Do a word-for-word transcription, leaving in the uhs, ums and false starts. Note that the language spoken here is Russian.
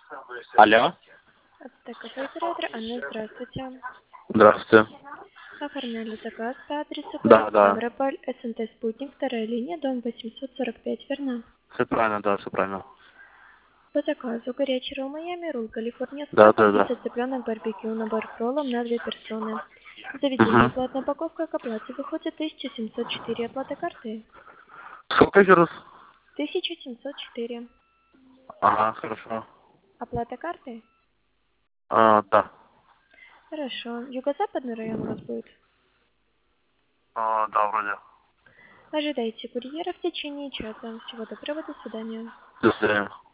Алло. Аптека оператор Анна, здравствуйте. Здравствуйте. Оформляли заказ по адресу Да, город да. Ставрополь, СНТ «Спутник», вторая линия, дом восемьсот сорок пять, верно? Все правильно, да, все правильно. По заказу горячий ролл Майами, ролл Калифорния с Да, крабом, да, да. пицца цыпленок, барбекю, набор к роллам на две персоны. Заведение, Угу. платная упаковка, к оплате выходит тысяча семьсот четыре, оплата карты Сколько еще раз? тысяча семьсот четыре. Ага, хорошо. Оплата карты? А, да. Хорошо. Юго-западный район у вас будет? А, да, вроде. Ожидайте курьера в течение часа. Всего доброго, до свидания. До свидания.